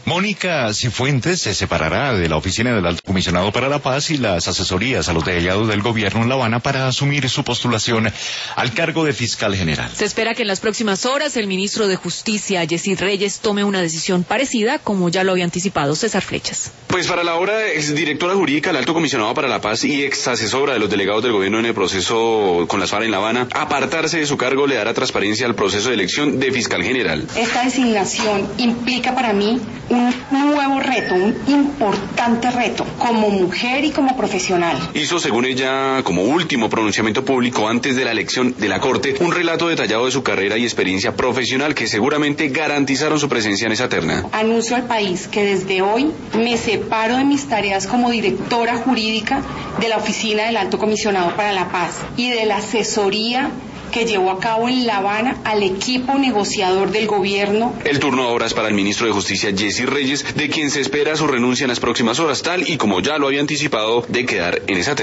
Mónica Cifuentes se separará de la oficina del Alto Comisionado para la Paz y las asesorías a los delegados del gobierno en La Habana para asumir su postulación al cargo de fiscal general. Se espera que en las próximas horas el ministro de Justicia, Yesid Reyes, tome una decisión parecida, como ya lo había anticipado César Flechas. Pues para la ahora exdirectora jurídica del Alto Comisionado para la Paz y ex asesora de los delegados del gobierno en el proceso con las FARC en La Habana, apartarse de su cargo le dará transparencia al proceso de elección de fiscal general. Esta designación implica para mí un nuevo reto, un importante reto, como mujer y como profesional. Hizo, según ella, como último pronunciamiento público antes de la elección de la Corte, un relato detallado de su carrera y experiencia profesional que seguramente garantizaron su presencia en esa terna. Anuncio al país que desde hoy me separo de mis tareas como directora jurídica de la Oficina del Alto Comisionado para la Paz y de la asesoría que llevó a cabo en La Habana al equipo negociador del gobierno. El turno ahora es para el ministro de Justicia, Yesid Reyes, de quien se espera su renuncia en las próximas horas, tal y como ya lo había anticipado de quedar en esa